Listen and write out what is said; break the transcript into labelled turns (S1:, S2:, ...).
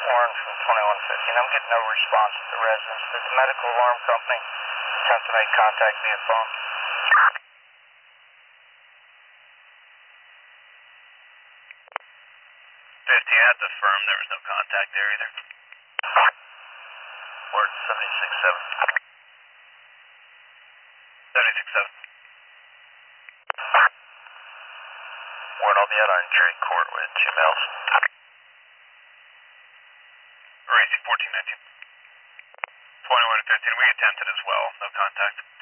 S1: Warren from 2115. I'm getting no response at the residence. Did the medical alarm company attempt to make contact via phone?
S2: 50, I have to affirm there was no contact there either.
S1: Word 76-7.
S2: 76-7.
S1: Word, I'll be out on jury court with 2 males.
S2: Racy 1419. 21 and 15, we attempted as well, no contact.